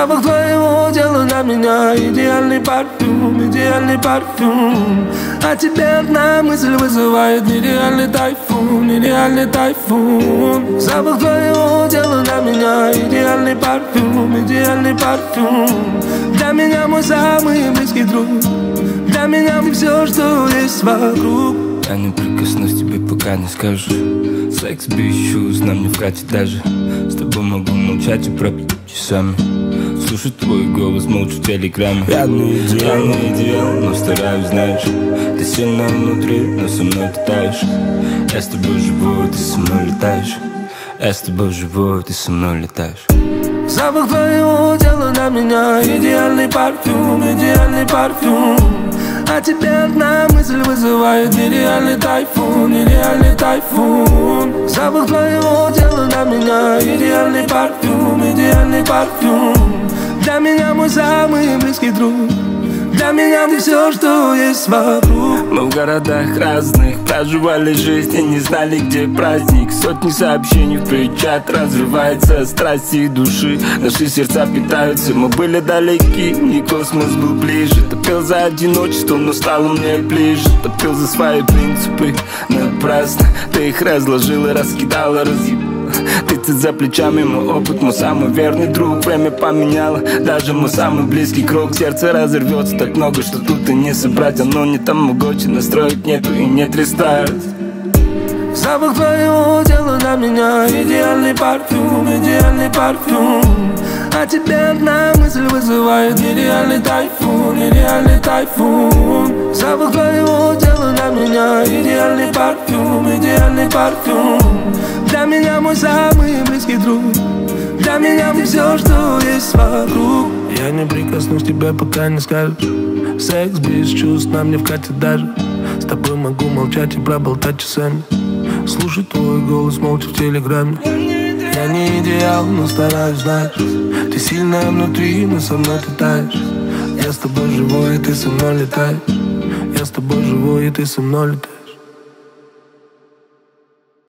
Запах твоего тела на меня, идеальный парфюм, идеальный парфюм. А тебе одна мысль вызывает нереальный тайфун, нереальный тайфун. Запах твоего тела на меня, идеальный парфюм, идеальный парфюм. Для меня мой самый близкий друг, для меня ты все, что есть вокруг. Я не прикоснусь к тебе, пока не скажешь. Секс без чувств нам не вкатит даже. С тобой могу молчать и пропить часами. Слушать твой голос молча в телеграме. Я не идеал, но стараюсь, знаешь. Ты сильно внутри, но со мной ты таешь. Я с тобой живу, ты со мной летаешь. Я с тобой живу, ты со мной летаешь. Запах твоего тела на меня, идеальный парфюм, идеальный парфюм. А тебе одна мысль вызывает нереальный тайфун, нереальный тайфун. Запах твоего тела на меня, идеальный парфюм, идеальный парфюм. Для меня мой самый близкий друг, для меня ты все, что есть вокруг. Мы в городах разных проживали жизнь и не знали, где праздник. Сотни сообщений в причат, разрывается страсти и души. Наши сердца питаются, мы были далеки, и космос был ближе. Топил за одиночество, но стало мне ближе. Топил за свои принципы напрасно. Ты их разложила, раскидала, разъебала. Ты за плечами, мой опыт, мой самый верный друг. Время поменяло, даже мой самый близкий круг. Сердце разорвется так много, что тут и не собрать. Оно не там могуче, настроить нету и нет рестарт. Запах твоего тела на меня, идеальный парфюм, идеальный парфюм. А тебе одна мысль вызывает нереальный тайфун, нереальный тайфун. Запах твоего тела на меня, идеальный парфюм, идеальный парфюм. Для меня мой самый близкий друг, для меня ты все, что есть вокруг. Я не прикоснусь к тебе, пока не скажешь. Секс без чувств нам не вкатит даже. С тобой могу молчать и проболтать часами. Слушать твой голос молча в телеграме. Я не идеал, но стараюсь, знаешь. Ты сильная внутри, но со мной ты таешь. Я с тобой живу, и ты со мной летаешь. Я с тобой живу, и ты со мной летаешь.